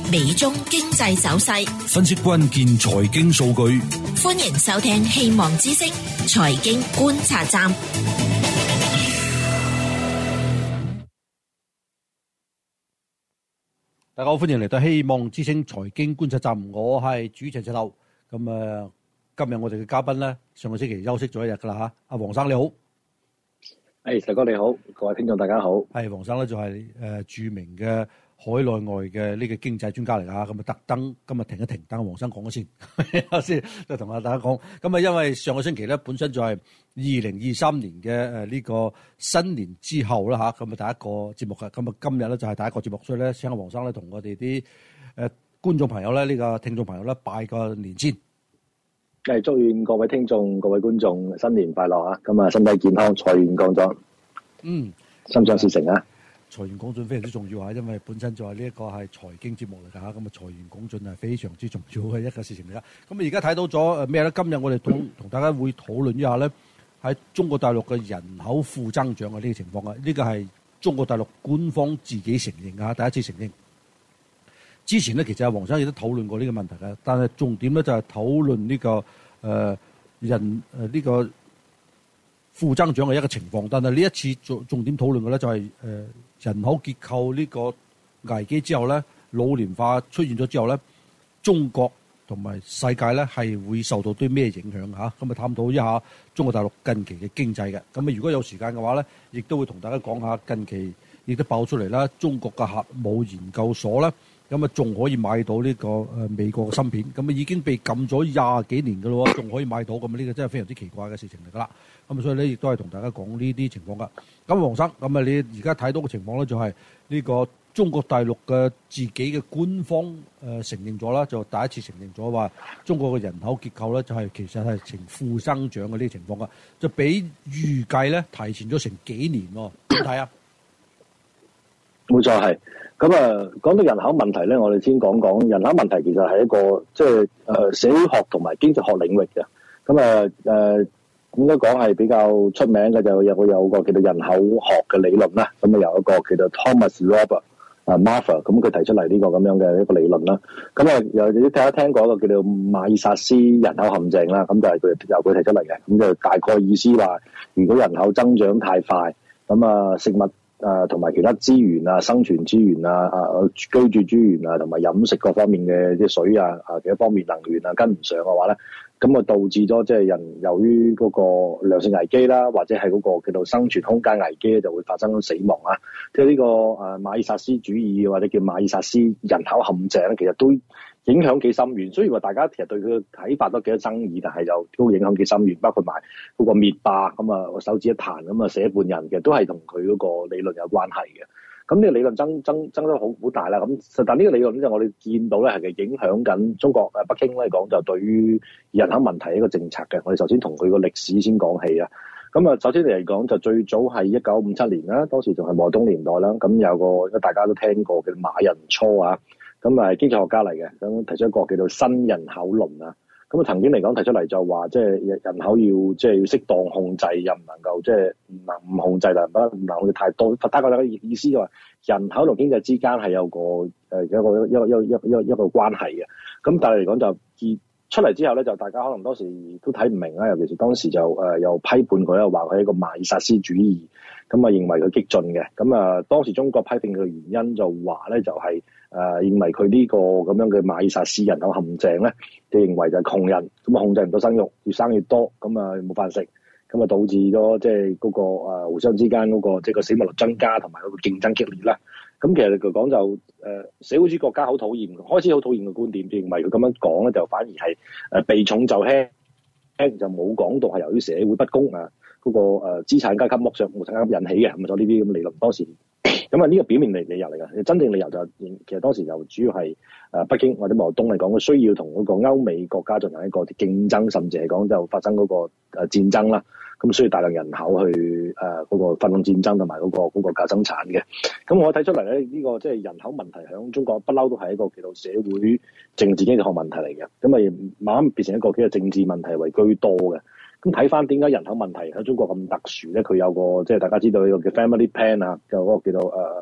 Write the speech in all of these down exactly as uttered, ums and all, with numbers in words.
美中經濟走勢， 分析關鍵財經數據。 歡迎收聽希望之聲財經觀察站。 大家好，歡迎嚟到希望之聲財經觀察站，我係主持人石頭。咁啊，今日我哋嘅嘉賓咧，上個星期休息咗一日噶啦吓，阿黃生你好。 誒，石哥你好，各位聽眾大家好。 係黃生咧就係、是、誒、呃、著名嘅海內外嘅呢個經濟專家嚟噶，咁啊特登今日停一停，等黃生講咗先，先就同阿大家講。咁啊，因為上個星期咧本身就係二零二三年嘅誒呢個新年之後啦吓，咁啊第一個節目嘅，咁啊今日咧就係第一個節目，所以咧請阿黃生咧同我哋啲誒觀眾朋友咧呢、這個聽眾朋友咧拜個年先。 係祝願各位聽眾、各位觀眾新年快樂啊！咁啊，身體健康，財源廣進， 嗯， 心想事成啊！ 財源廣進非常之重要啊，因為本身就係呢一個係財經節目嚟㗎嚇，咁啊財源廣進係非常之重要嘅一個事情嚟㗎。咁啊而家睇到咗誒咩咧？今日我哋同同大家會討論一下咧，喺中國大陸嘅人口負增長嘅呢個情況啊，呢個係中國大陸官方自己承認啊，第一次承認。之前咧，其實阿黃生亦都討論過呢個問題嘅，但係重點咧就係討論呢、這個誒、呃、人誒呢、呃這個負增長嘅一個情況。但係呢一次重重點討論嘅咧就係、是、誒、呃、人口結構呢個危機之後咧，老年化出現咗之後咧，中國同埋世界咧係會受到啲咩影響嚇？咁啊探討一下中國大陸近期嘅經濟嘅。咁啊如果有時間嘅話咧，亦都會同大家講下近期亦都爆出嚟啦，中國嘅核武研究所咧。咁啊，仲可以買到呢個誒美國嘅芯片，咁啊已經被禁咗廿幾年㗎咯，仲可以買到，咁啊呢個真係非常之奇怪嘅事情嚟㗎啦。咁啊，所以咧亦都係同大家講呢啲情況㗎。咁黃生，咁啊你而家睇到嘅情況咧，就係呢個中國大陸嘅自己嘅官方誒承認咗啦，就第一次承認咗話中國嘅人口結構咧，就係其實係呈負增長嘅呢個情況㗎，就比預計咧提前咗成幾年喎。點睇啊？ 冇錯係。咁啊，講到人口問題咧，我哋先講講人口問題，其實係一個即係誒社會學同埋經濟學領域嘅。咁啊誒，應該講係比較出名嘅就有個有個叫做人口學嘅理論啦。咁啊有一個叫做 Thomas Robert 啊 Malthus，咁佢提出嚟呢個咁樣嘅一個理論啦。咁啊有啲聽一聽過一個叫做馬爾薩斯人口陷阱啦。咁就係佢由佢提出嚟嘅。咁就大概意思話，如果人口增長太快，咁啊食物誒同埋其他資源啊、生存資源啊、啊居住資源啊，同埋飲食各方面嘅啲水啊、啊其他方面能源啊跟唔上嘅話咧，咁啊導致咗即係人由於嗰個糧食危機啦，或者係嗰個叫做生存空間危機咧，就會發生死亡啊！即係呢個誒馬爾薩斯主義或者叫馬爾薩斯人口陷阱咧，其實都影響幾深遠。雖然話大家其實對佢嘅睇法都幾多爭議，但係就都影響幾深遠。包括埋嗰個滅霸咁啊，我手指一彈咁啊，死一半人嘅，都係同佢嗰個理論有關係嘅。咁呢個理論爭爭爭得好好大啦。咁但呢個理論咧，就我哋見到咧係影響緊中國誒北京嚟講，就對於人口問題一個政策嘅。我哋首先同佢個歷史先講起啊。咁啊，首先嚟講就最早係一九五七年啦，當時仲係毛澤東年代啦。咁有個大家都聽過嘅馬寅初啊。咁啊，經濟學家嚟嘅，咁提出一個叫做新人口論啊。咁啊，曾經嚟講提出嚟就話，即係人口要即係要適當控制，又唔能夠即係唔能唔控制，但唔不唔能控制太多。大概嘅意思就話，人口同經濟之間係有個誒一個一個一個一個一個一個關係嘅。咁但係嚟講就結出嚟之後咧，就大家可能當時都睇唔明啦，尤其是當時就誒又批判佢啦，話佢係一個馬爾薩斯主義，咁啊認為佢激進嘅。咁啊當時中國批評佢嘅原因就話咧就係、是。誒、呃、認為佢呢個咁樣嘅馬爾薩斯人口陷阱咧，就認為就係窮人咁啊控制唔到生育，越生越多，咁啊冇飯食，咁啊導致咗即係嗰個誒、呃、互相之間嗰、那個即係個死亡率增加，同埋嗰個競爭激烈啦。咁其實嚟講就誒、呃、社會主義國家好討厭，開始好討厭嘅觀點，就認為佢咁樣講咧就反而係誒避重就輕，輕就冇講到係由於社會不公啊嗰、那個誒、呃、資產階級剝削、無產階級引起嘅，咁啊咗呢啲咁嘅理論當時。咁啊呢個表面理理由嚟㗎，真正理由就係、其實當時就主要係誒北京或者毛澤東嚟講，佢需要同嗰個歐美國家進行一個競爭，甚至係講就發生嗰個誒戰爭啦。咁需要大量人口去誒嗰、呃那個分動戰爭同埋嗰個嗰、那個價生產嘅。咁我睇出嚟咧，呢、這個即係人口問題響中國不嬲都係一個叫做社會政治經濟學問題嚟嘅。咁啊慢慢變成一個叫做政治問題為居多嘅。咁睇翻點解人口問題喺中國咁特殊咧？佢有個即係大家知道呢個叫 family plan 啊，就嗰個叫做誒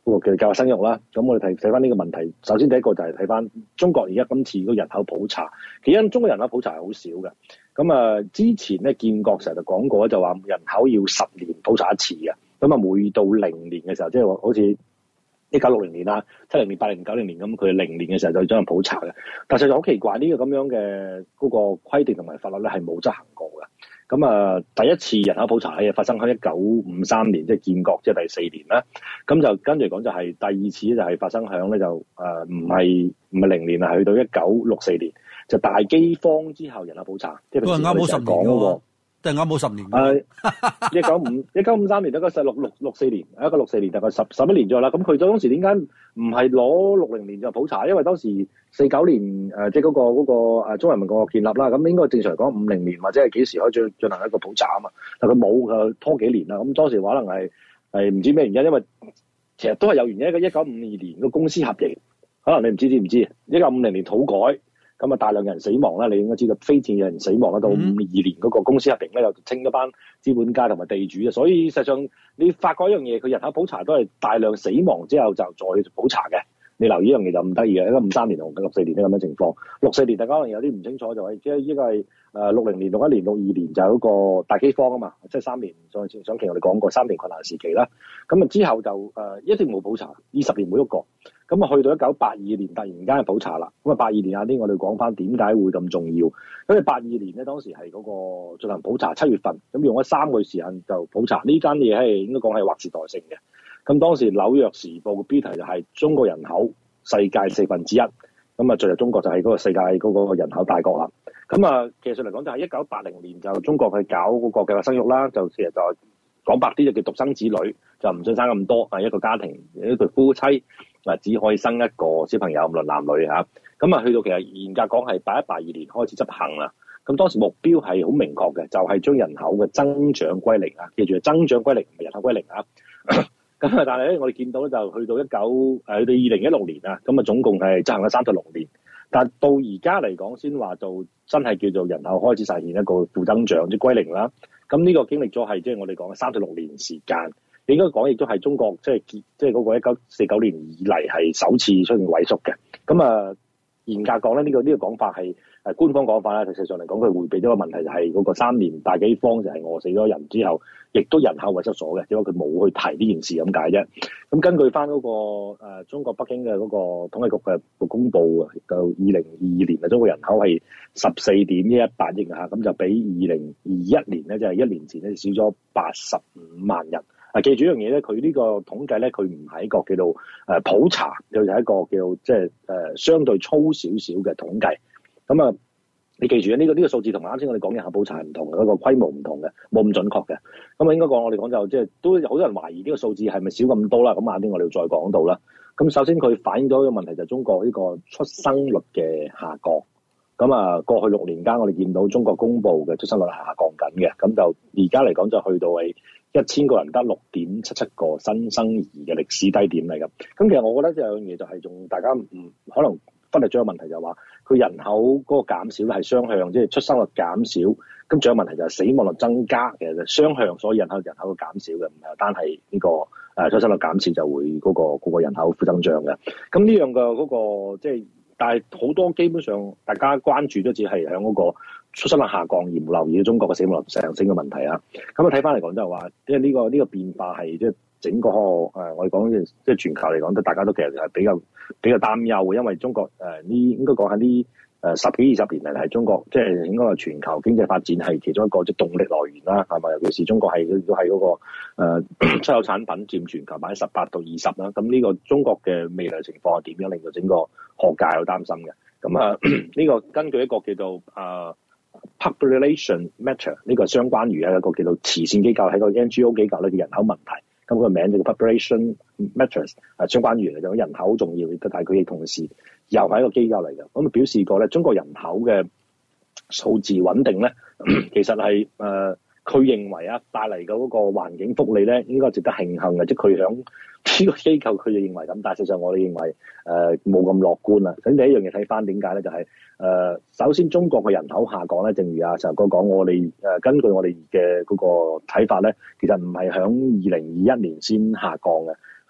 嗰個嘅計劃生育啦。咁我哋睇睇翻呢個問題，首先第一個就係睇翻中國而家今次個人口普查，其實中國人口普查係好少嘅。咁啊，之前咧建國成日就講過就話人口要十年普查一次嘅。咁啊，每到零年嘅時候，即係話好似一九六零年啦、七零年、八零、九零年咁，佢零年嘅時候就將人普查嘅。但係就好奇怪，呢、這個咁樣嘅嗰個規定同埋法律咧係冇執行過嘅。咁啊，第一次人口普查係發生喺一九五三年，即係建國，即係第四年啦。咁就跟住講就係第二次就係發生響咧就誒唔係唔係零年啊，去到一九六四年就大飢荒之後人口普查，即係啱好十年嗰個，即係啱好十年。 誒，一九五一九五三年，一個十六六六四年，一個六四年大概十十一年左右啦。咁佢當時點解唔係攞六零年就普查？因為當時四九年誒，即係嗰個嗰個誒中華人民共和國建立啦。咁應該正常嚟講五零年或者係幾時可以進進行一個普查啊嘛？但佢冇，佢拖幾年啦。咁當時可能係係唔知咩原因，因為其實都係有原因。一個一九五二年個公司合營，可能你唔知知唔知？一九五零年土改。咁啊，大量人死亡啦，你應該知道非戰嘅人死亡啦。到五二年嗰個公司合併咧，又清咗班資本家同埋地主啊。所以實際上你發覺一樣嘢，佢人口普查都係大量死亡之後就再普查嘅。你留意一樣嘢就唔得意嘅，一個五三年同六四年都咁樣情況。六四年大家可能有啲唔清楚，就係即係依個係誒六零年、六一年、六二年就有一個大飢荒啊嘛，即係三年上上期我哋講過三年困難時期啦。咁啊之後就誒、呃、一直冇普查，二十年冇喐過。咁啊去到一九八二年突然間普查啦。咁啊八二年啊啲我哋講翻點解會咁重要？因為八二年咧當時係嗰個進行普查，七月份咁用咗三個月時間就普查呢間嘢係應該講係劃時代性嘅。咁當時紐約時報嘅標題就係中國人口世界四分之一，咁啊進入中國就係嗰個世界嗰個人口大國啦。咁啊其實上嚟講就係一九八零年就中國去搞嗰個計劃生育啦，就其實就講白啲就叫獨生子女，就唔想生咁多啊，一個家庭一對夫妻嗱只可以生一個小朋友，無論男女嚇。咁啊去到其實嚴格講係八一八二年開始執行啦。咁當時目標係好明確嘅，就係、是、將人口嘅增長歸零啊！記住係增長歸零，唔係人口歸零啊！咁啊，但係咧，我哋見到咧就去到一九誒，去到二零一六年啊，咁啊總共係執行咗三十六年，但到而家嚟講先話就真係叫做人口開始實現一個負增長，即係歸零啦。咁呢個經歷咗係即係我哋講嘅三十六年時間，應該講亦都係中國即係即係嗰個一九四九年以嚟係首次出現萎縮嘅。咁啊，嚴格講咧，呢、這個呢、這個講法係誒官方講法啦。實際上嚟講，佢迴避咗個問題就係嗰個三年大飢荒就係餓死咗人之後，亦都人口萎縮咗嘅，只不過佢冇去提呢件事咁解啫。咁根據翻、那、嗰個、呃、中國北京嘅嗰個統計局嘅公佈啊，就二零二二年啊，中國人口係十四點一一八億啊，咁就比二零二一年咧，就係、是、一年前咧少咗八十五萬人。啊，記住一樣嘢咧，佢呢個統計咧，佢唔係一個叫做誒普查，佢就係一個叫即係誒相對粗少少嘅統計。咁啊，你記住咧，呢、這個呢、這個數字同啱先我哋講嘅人口普查係唔同嘅，嗰、那個規模唔同嘅，冇咁準確嘅。咁啊，應該講我哋講就即係都有好多人懷疑呢個數字係咪少咁多啦。咁晏啲我哋要再講到啦。咁首先佢反映咗一個問題就係中國呢個出生率嘅下降。咁啊，過去六年間我哋見到中國公布嘅出生率係下降緊嘅。咁就而家嚟講就去到係一千個人得六點七七個新生兒嘅歷史低點嚟㗎。咁其實我覺得有樣嘢就係仲大家唔可能忽略咗個問題，就係話佢人口嗰個減少咧係雙向，即係出生率減少，咁仲有問題就係死亡率增加，其實就雙向，所以人口人口嘅減少嘅，唔係單係呢個誒出生率減少就會嗰個嗰個人口負增長嘅。咁呢樣嘅嗰個即係，但係好多基本上大家關注都只係喺嗰個出生率下降而唔留意到中國嘅死亡率上升嘅問題啊。咁啊睇翻嚟講就係話，即係呢個呢個變化係即係整個誒我哋講即係全球嚟講，都大家都其實係比較比較擔憂嘅，因為中國誒呢應該講下呢誒十幾二十年嚟係中國即係應該話全球經濟發展係其中一個即係動力來源啦，係咪？尤其是中國係都係嗰個誒出口產品佔全球百分之十八到二十啦。咁呢個中國嘅未來情況係點樣，令到整個學界好擔心嘅。咁啊呢個根據一個叫做誒 Population Matter 呢個相關於一個叫做慈善機構喺個 N G O 機構咧嘅人口問題。咁個名就叫 Population Matters，係相關於嚟講人口好重要，但係佢亦同時又係一個機構嚟嘅。咁表示過咧，中國人口嘅數字穩定咧，其實係誒佢認為啊帶嚟嘅嗰個環境福利咧，應該值得慶幸嘅，即係佢響呢個機構佢就認為咁，但係實際上我哋認為誒冇咁樂觀啊。咁第一樣嘢睇翻點解咧，就係、是、誒、呃、首先中國嘅人口下降咧，正如阿石哥講，我哋誒、呃、根據我哋嘅嗰個睇法咧，其實唔係響二零二一年先下降嘅，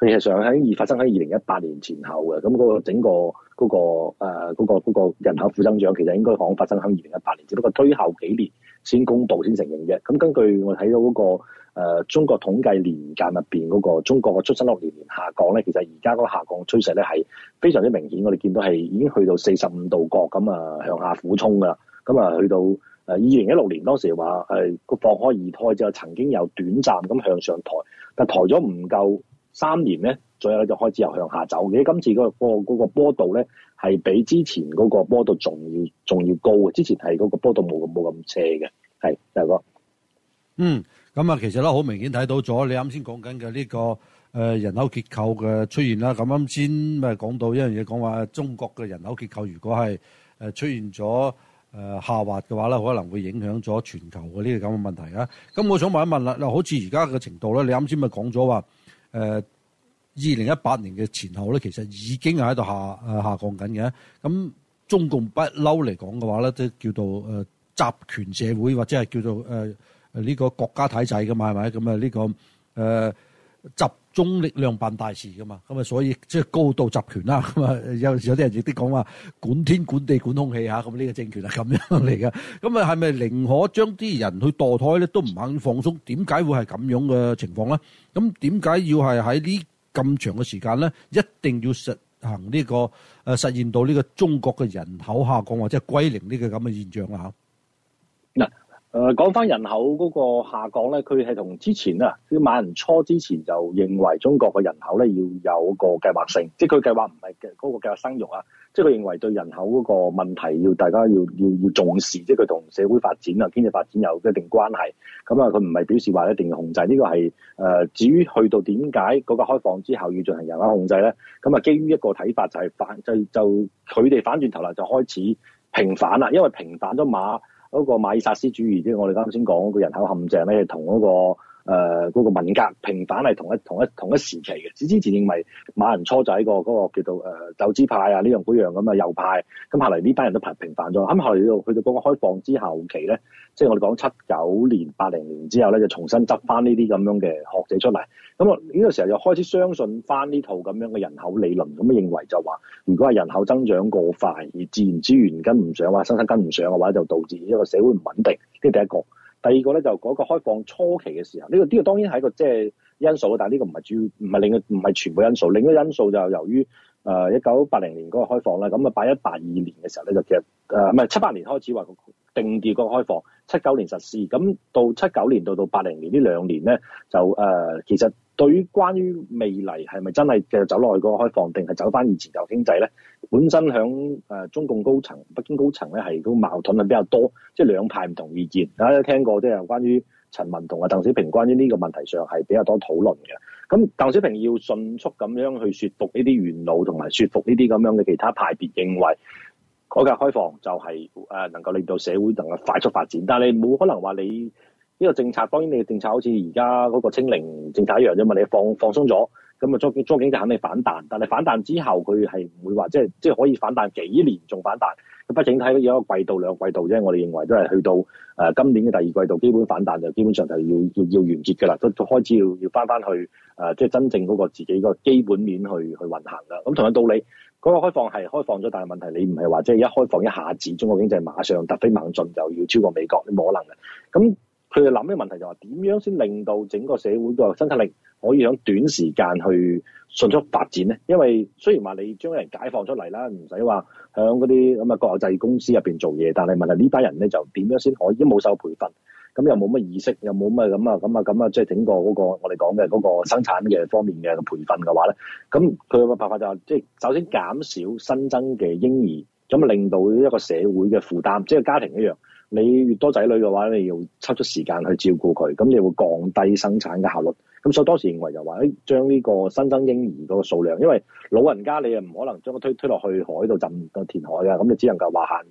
佢係上喺發生喺二零一八年前後嘅，咁嗰個整個嗰、嗰個誒嗰、呃嗰個嗰個人口負增長其實應該講發生喺二零一八年，只不過推後幾年先公佈先承認嘅。咁根據我睇到嗰、嗰個、呃、中國統計年鑑入邊嗰個中國嘅出生率年年下降咧，其實而家嗰個下降趨勢咧係非常之明顯，我哋見到係已經去到四十五度角咁啊向下俯衝㗎，咁啊去到誒二零一六年當時話誒個放開二胎之後曾經有短暫咁向上抬，但抬咗唔夠三年咧，左右咧就開始又向下走嘅。今次嗰、嗰個嗰、嗰個波度咧係比之前嗰個波度仲要仲要高嘅，之前係嗰個波度冇咁冇咁斜嘅，係大哥。 嗯，咁啊，其實咧好明顯睇到咗，你啱先講緊嘅呢個誒、呃、人口結構嘅出現啦。咁啱先咪講到一樣嘢，講話中國嘅人口結構如果係誒出現咗誒、呃、下滑嘅話咧，可能會影響咗全球嘅呢個咁嘅問題啊。咁我想問一問啦，嗱，好似而家嘅程度咧，你啱先咪講咗話。誒二零一八年嘅前後咧，其實已經係喺度下誒下降緊嘅。咁中共不嬲嚟講嘅話咧，都叫做誒、呃、集權社會，或者係叫做誒誒呢個國家體制噶嘛，係咪？咁啊呢個誒、呃、集中力量辦大事噶嘛。咁啊，所以即係高度集權啦。咁啊，有有啲人亦都講話管天管地管空氣嚇。咁呢個政權係咁樣嚟嘅。咁啊，係咪寧可將啲人去墮胎咧，都唔肯放鬆？點解會係咁樣嘅情況咧？咁點解要係喺呢咁長嘅時間咧，一定要實行呢、這個誒、呃、實現到呢個中國嘅人口下降或者係歸零呢個咁嘅現象啊？ 嗱，誒講翻人口嗰個下降咧，佢係同之前啊，啲馬雲初之前就認為中國嘅人口咧要有個計劃性，即係佢計劃唔係嘅嗰個計劃生育啊。即係佢認為對人口嗰個問題要大家要要要重視，即係佢同社會發展啊、經濟發展有一定關係。咁啊，佢唔係表示話一定要控制，呢、這個係誒、呃。至於去到點解嗰個開放之後要進行人口控制咧？咁啊，基於一個睇法就係反就就佢哋反轉頭啦，就開始平反啦，因為平反咗馬嗰、那個馬爾薩斯主義，即係我哋啱先講嗰個人口陷阱咧，同嗰、那個。誒嗰、呃那個文革平反係同一同一同一時期嘅，之之前認為馬雲初就喺個嗰個叫做誒走資派啊呢樣嗰樣咁啊右派，咁後嚟呢班人都平平反咗，咁後嚟到去到嗰個開放之後期咧，即係我哋講七九年八零年之後咧，就重新執翻呢啲咁樣嘅學者出嚟，咁啊呢個時候又開始相信翻呢套咁樣嘅人口理論，咁啊認為就話如果係人口增長過快而自然資源跟唔上或者生產跟唔上嘅話，就導致一個社會唔穩定，呢第一個。第二個咧就嗰個開放初期嘅時候，呢、這個呢、這個當然係一個即係因素，但係呢個唔係主要，唔係另唔係全部因素。另一個因素就由於誒一九八零年嗰個開放啦，咁啊八一八二年嘅時候咧就其實誒唔係七八年開始話定調嗰個開放，七九年實施，咁到七九年到到八零年呢兩年咧就誒、呃、其實對於關於未來係咪真係繼續走落去嗰個開放，定係走翻以前舊經濟咧？本身響誒、呃、中共高層、北京高層咧係個矛盾係比較多，即係兩派唔同意見。大家都聽過即係關於陳文同啊鄧小平關於呢個問題上係比較多討論嘅。咁鄧小平要迅速咁樣去説服呢啲元老同埋説服呢啲咁樣嘅其他派別，認為改革開放就係、是、誒、呃、能夠令到社會能夠快速發展。但係你冇可能話你呢個政策，當然你嘅政策好似而家嗰個清零政策一樣啫嘛，你放放鬆咗。咁啊，中中經濟肯定反彈，但係反彈之後佢係唔會話即係即係可以反彈幾年仲反彈。咁畢竟睇有一個季度兩個季度啫，我哋認為都係去到誒、呃、今年嘅第二季度，基本反彈就基本上就要要要完結㗎啦，都開始要要翻翻去誒、呃、即係真正嗰個自己個基本面去去運行啦。咁同樣道理，嗰、那個開放係開放咗，但係問題你唔係話即係一開放一下子中國經濟馬上突飛猛進就要超過美國，你冇可能嘅。咁佢哋諗嘅問題就係點樣先令到整個社會個生產力可以喺短時間去迅速發展咧？因為雖然話你將人解放出嚟啦，唔使話喺嗰啲咁嘅國有制公司入邊做嘢，但係問題呢班人咧就點樣先可以？都冇受培訓，咁又冇乜意識，又冇乜咁啊咁啊咁啊，即係整個嗰個我哋講嘅嗰個生產嘅方面嘅培訓嘅話咧，咁佢有個辦法就係即係首先減少新增嘅嬰兒，咁啊令到一個社會嘅負擔，即係家庭一樣。你越多仔女嘅話，你要抽出時間去照顧佢，咁你會降低生產嘅效率。咁所以當時認為就話，誒將呢個新增嬰兒嗰個數量，因為老人家你又唔可能將佢推推落去海度浸到填海㗎，咁你只能夠話限制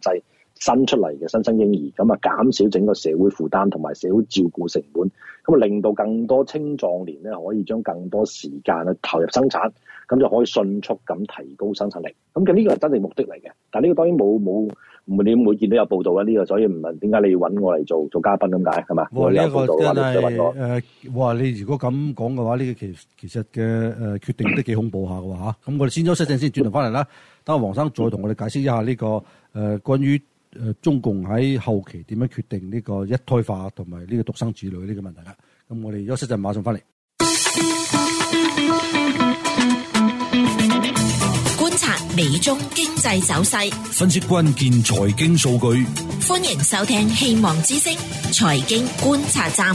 新出嚟嘅新生嬰兒，咁啊減少整個社會負擔同埋社會照顧成本，咁啊令到更多青壯年咧可以將更多時間去投入生產，咁就可以迅速咁提高生產力。咁嘅呢個係真正目的嚟嘅，但係呢個當然冇冇唔會你唔會見到有報道啊呢、這個，所以唔係點解你要揾我嚟做做嘉賓咁解係嘛？ 哇！呢、這、一個真係誒、 呃，哇！你如果咁講嘅話，呢、這個其其實嘅誒、呃、決定都幾恐怖下嘅話嚇。咁我哋先休息陣先，轉頭翻嚟啦。等阿黃生再同我哋解釋一下呢、這個誒、呃、關於誒、呃、中共喺後期點樣決定呢個一胎化同埋呢個獨生子女呢個問題啦。咁我哋休息陣馬上翻嚟。 觀察美中經濟走勢， 分析關鍵財經數據。 歡迎收聽希望之聲財經觀察站。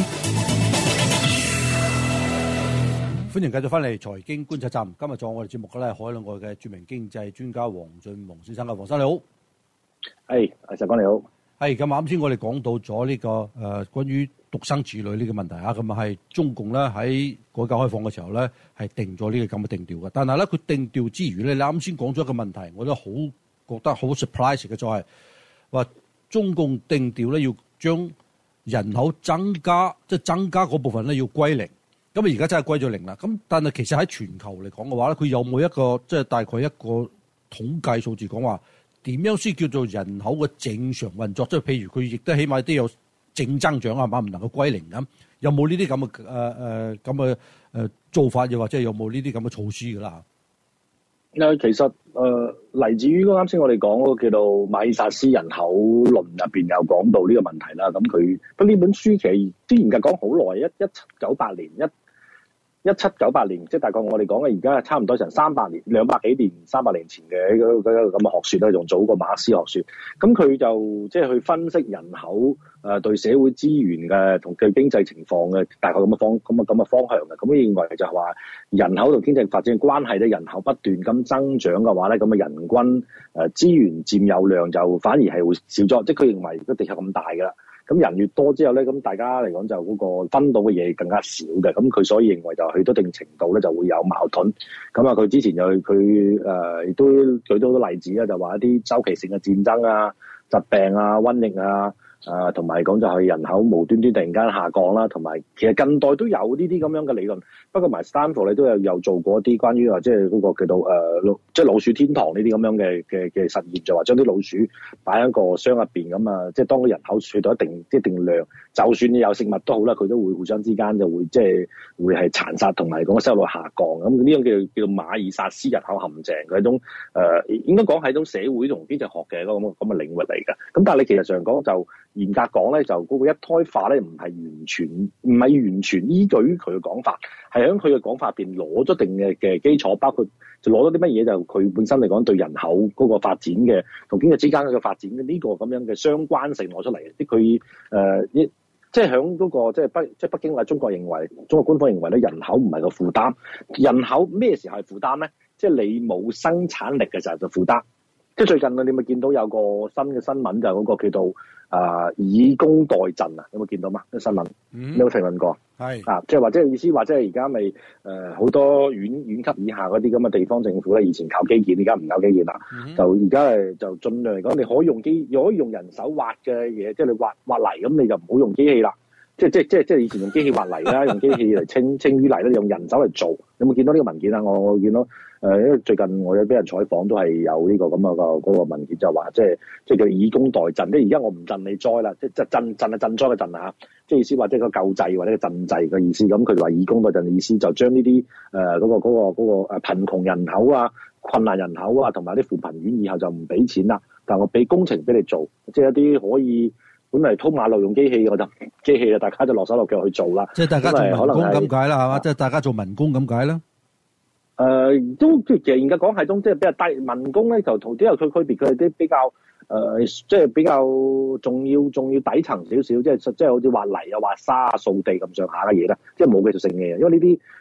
歡迎繼續翻嚟財經觀察站。今日做我哋節目嘅咧，海內外嘅著名經濟專家黃俊宏先生嘅，黃生你好。 係，阿石哥你好。 係咁啱先，我哋講到咗呢、這個誒、呃、關於獨生子女呢個問題啊，咁啊係中共咧喺改革開放嘅時候咧係定咗呢個咁嘅定調嘅。但係咧佢定調之餘咧，你啱先講咗一個問題，我都好覺得好 surprise 嘅，就係、是、話中共定調咧要將人口增加，即係增加嗰部分咧要歸零。咁啊而家真係歸咗零啦。咁但係其實喺全球嚟講嘅話咧，佢有冇一個即係大概一個統計數字講話？點樣先叫做人口嘅正常運作？即係譬如佢亦都起碼都有正增長啊嘛，唔能夠歸零咁。有冇呢啲咁嘅誒誒咁嘅誒做法？又或者有冇呢啲咁嘅措施㗎啦？ 誒，其實誒嚟、呃、自於啱先我哋講嗰個叫做馬爾薩斯人口論入邊有講到呢個問題啦。咁佢不呢本書其實之前嘅講好耐，一一七九八年一。一七九八年，即係大概我哋講嘅而家差唔多成三百年、兩百幾年、三百年前嘅嗰個咁嘅學説咧，仲早過馬克思學説。咁佢就即係去分析人口誒、呃、對社會資源嘅同佢經濟情況嘅大概咁嘅方咁嘅咁嘅方向嘅。咁認為就係話人口同經濟發展嘅關係咧，人口不斷咁增長嘅話咧，咁嘅人均誒資源佔有量就反而係會少咗。即係佢認為個地球咁大㗎啦。咁人越多之後咧，咁大家嚟講就嗰個分到嘅嘢更加少嘅，咁佢所以認為就去到一定程度咧就會有矛盾。咁啊，佢之前就佢誒亦都舉到好多例子啦，就話一啲周期性嘅戰爭啊、疾病啊、瘟疫啊。誒同埋講就係人口無端端突然間下降啦，同埋其實近代都有呢啲咁樣嘅理論。不過埋斯坦福你都有有做過一啲關於話即係嗰個叫做誒即係老鼠天堂呢啲咁樣嘅嘅嘅實驗，就話將啲老鼠擺喺個箱入邊咁啊，即係當個人口去到一定一定量，就算你有食物都好啦，佢都會互相之間就會即係會係殘殺同埋講收入下降。咁呢樣叫叫做馬爾薩斯人口陷阱嘅一種誒、呃，應該講係一種社會同經濟學嘅嗰咁咁嘅領域嚟嘅。咁但係你其實上講就嚴格講咧，就嗰個一胎化咧，唔係完全唔係完全依據於佢嘅講法，係喺佢嘅講法入邊攞咗定嘅嘅基礎，包括就攞咗啲乜嘢，就佢本身嚟講對人口嗰個發展嘅同經濟之間嘅發展嘅呢個咁樣嘅相關性攞出嚟嘅，即係佢誒一即係喺嗰個即係北即係北京或者中國認為，中國官方認為咧，人口唔係個負擔，人口咩時候係負擔咧？即係你冇生產力嘅時候就負擔。即係最近你咪見到有個新嘅新聞，就係嗰個叫做啊以工代賑啊，有冇見到嘛？啲新聞，嗯、你有冇評論過？係啊，即係或者意思話，即係而家咪誒好多縣縣級以下嗰啲咁嘅地方政府咧，以前靠基建，而家唔靠基建啦，嗯、就而家誒就盡量嚟講，你可以用機，可以用人手挖嘅嘢，即係你挖挖泥咁，你就唔好用機器啦。即係即係即係即係以前用機器挖泥啦，用機器嚟清清淤泥咧，用人手嚟做。有冇見到呢個文件啊？我我見到誒、呃，因為最近我有俾人採訪，都係有呢、這個咁嘅個嗰個文件，就話即係即係叫以工代賑。即係而家我唔賑你災啦，即係即係賑賑係賑災嘅賑啊！即係意思話即係個救濟或者個賑濟嘅意思。咁佢話以工代賑嘅意思，就將呢啲誒嗰個嗰、那個嗰、那個誒貧窮人口啊、困難人口啊，同埋啲扶貧院以後就唔俾錢啦，但我俾工程俾你做，即係一啲可以。本嚟通馬路用機器，我就機器啊，大家就落手落腳去做啦。 即係大家做民工咁解啦，係嘛？即係大家做民工咁解啦。 誒、呃，都即係其實而家講係種即係比較低民工咧，就同啲有佢區別，佢哋啲比較誒、呃，即係比較仲要仲要底層少少，即係即係好似挖泥啊、挖沙啊、掃地咁上下嘅嘢啦，即係冇技術性嘅嘢。因為呢啲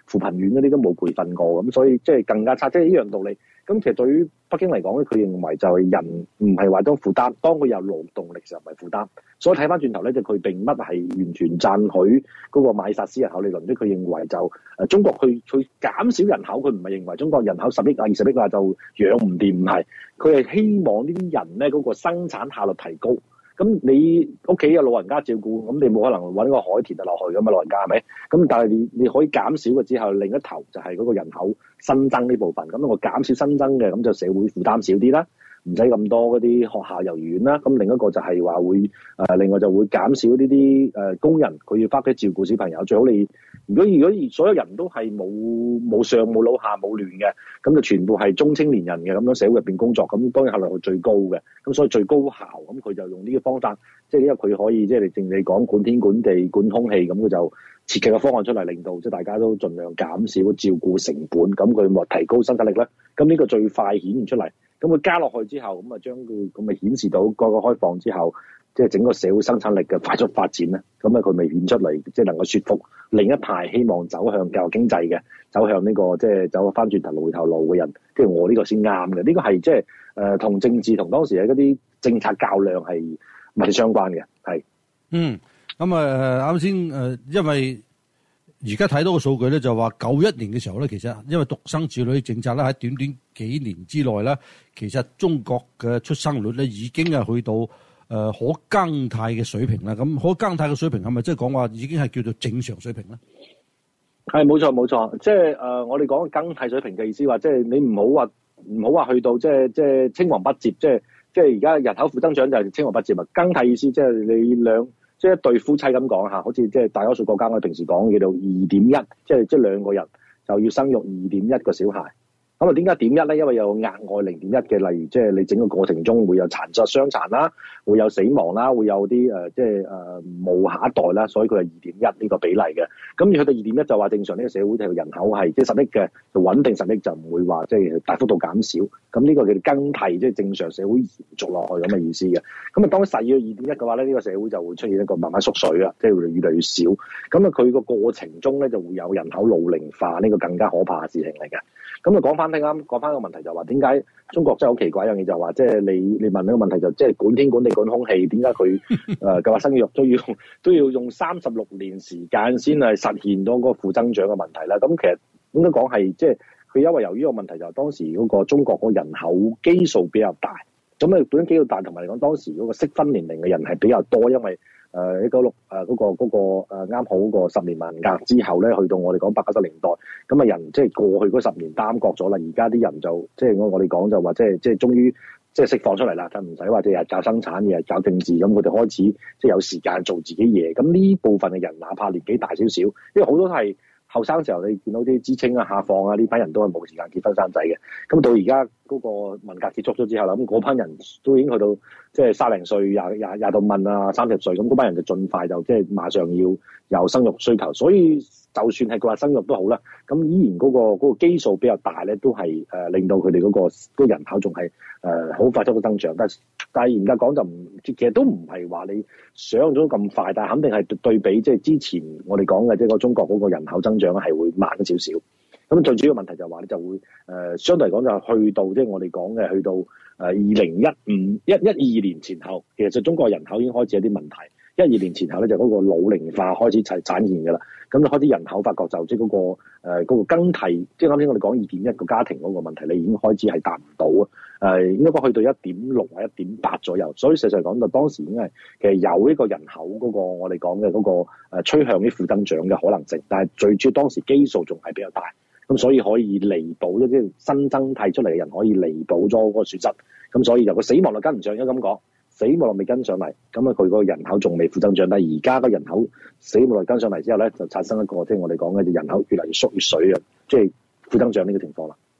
扶貧院嗰啲都冇培訓過，咁所以即係更加差，即係呢樣道理。咁其實對於北京嚟講咧，佢認為就係人唔係話當負擔，當佢有勞動力時候唔係負擔。所以睇翻轉頭咧，就佢並乜係完全讚許嗰個馬爾薩斯人口理論，即係佢認為就誒中國佢佢減少人口，佢唔係認為中國人口十億啊二十億啊就養唔掂，唔係，佢係希望呢啲人咧嗰個生產效率提高。咁你屋企有老人家照顧，咁你冇可能揾個海填就落去㗎嘛，老人家係咪？咁但係你你可以減少嘅之後，另一頭就係嗰個人口新增呢部分。咁我減少新增嘅，咁就社會負擔少啲啦，唔使咁多嗰啲學校幼兒園啦。咁另一個就係話會誒、呃，另外就會減少呢啲誒工人，佢要翻屋企照顧小朋友。最好你如果如果所有人都係冇冇上冇老下冇亂嘅，咁就全部係中青年人嘅，咁樣社會入邊工作，咁當然效率係最高嘅。咁所以最高效，咁佢就用呢個方法，即係因為佢可以即係你正你講管天管地管空氣，咁佢就設計個方案出嚟，令到即係大家都盡量減少照顧成本，咁佢咪提高生產力咧。咁呢個最快顯現出嚟。咁佢加落去之後，咁啊將佢咁咪顯示到改革開放之後，即係整個社會生產力嘅快速發展咧。咁啊佢咪顯出嚟，即係能夠說服另一派希望走向教育經濟嘅，走向呢個即係走翻轉頭路回頭路嘅人，即係我呢個先啱嘅。呢個係即係誒同政治同當時嘅嗰啲政策較量係密切相關嘅，係。 嗯，咁啊啱先誒，因為而家睇到個數據咧，就話九一年嘅時候咧，其實因為獨生子女政策咧，喺短短幾年之內咧，其實中國嘅出生率咧已經係去到誒、呃、可耕態嘅水平啦。咁可耕態嘅水平係咪即係講話已經係叫做正常水平咧？ 係冇錯冇錯，即係誒、呃、我哋講耕態水平嘅意思話，即係你唔好話唔好話去到即係即係青黃不接，即係即係而家人口負增長就係青黃不接啊！耕態意思即係你兩。即係一對夫妻咁講嚇，好似即係大多數國家我哋平時講叫做二點一，即係即係兩個人就要生育二點一個小孩。咁啊點解點一咧？因為有額外零點一嘅，例如即係你整個過程中會有殘疾、傷殘啦，會有死亡啦，會有啲誒即係誒冇下一代啦，所以佢係二點一呢個比例嘅。咁你去到二點一就話正常呢個社會嘅人口係即係十億嘅，就穩定十億就唔會話即係大幅度減少。咁呢個叫做更替，即係正常社會延續落去咁嘅意思嘅。咁啊當實要二點一嘅話咧，呢個社會就會出現一個慢慢縮水啦，即係會越嚟越少。咁啊佢個過程中咧就會有人口老齡化，呢個更加可怕嘅事情嚟嘅。咁啊講翻聽啱，講翻個問題就話點解中國真係好奇怪一樣嘢，就話即係你你問呢個問題就即係管天管地管空氣，點解佢誒計劃生育都要都要用三十六年時間先係實現到嗰個負增長嘅問題啦？咁其實應該講係即係佢因為由於個問題就係當時嗰個中國嗰個人口基數比較大，咁啊本身基數大同埋嚟講當時嗰個適婚年齡嘅人係比較多，因為誒一九六誒嗰個嗰、嗰個啱、呃、好嗰個十年文革之後咧，去到我哋講八九十年代，咁啊人即係過去嗰十年耽擱咗啦，而家啲人就即係我我哋講就話即係即係終於即係釋放出嚟啦，就唔使話即係搞生產，日日搞政治，咁佢哋開始即係有時間做自己嘢。咁呢部分嘅人，哪怕年紀大少少，因為好多都係後生時候，你見到啲知青啊、下放啊呢班人都係冇時間結婚生仔嘅。咁到而家嗰個文革結束咗之後啦，咁嗰班人都已經去到即係卅零歲、廿廿廿到問啊、三十歲，咁嗰班人就盡快就即係馬上要有生育需求。所以就算係佢話生育都好啦，咁依然嗰個嗰個基數比較大咧，都係誒令到佢哋嗰個嗰個人口仲係誒好快速嘅增長。但係但係嚴格講就唔，其實都唔係話你想象中咁快，但係肯定係對比即係之前我哋講嘅即係個中國嗰個人口增長係會慢咗少少。咁最主要問題就係話你就會誒、呃、相對嚟講就去到即係、就是、我哋講嘅去到誒二零一五一一二年前後，其實就中國人口已經開始有啲問題。一二年前後咧就嗰個老齡化開始就產現㗎啦，咁就開始人口發覺就即係嗰個誒嗰、呃嗰個更替，即係啱先我哋講二點一個家庭嗰個問題，你已經開始係達唔到啊，誒、呃、應該講去到一點六或一點八左右，所以實際講到當時已經係其實有呢個人口嗰、嗰個我哋講嘅嗰個誒趨向啲負增長嘅可能性，但係最主要當時基數仲係比較大，咁所以可以彌補即係新增替出嚟嘅人可以彌補咗嗰個損失，咁所以就個死亡率跟唔上，應該咁講。死亡率未跟上嚟，咁啊佢個人口仲未負增長，但係而家個人口死亡率跟上嚟之後咧，就產生一個即係我哋講嘅人口越嚟越縮越水嘅，即係負增長呢個情況啦。係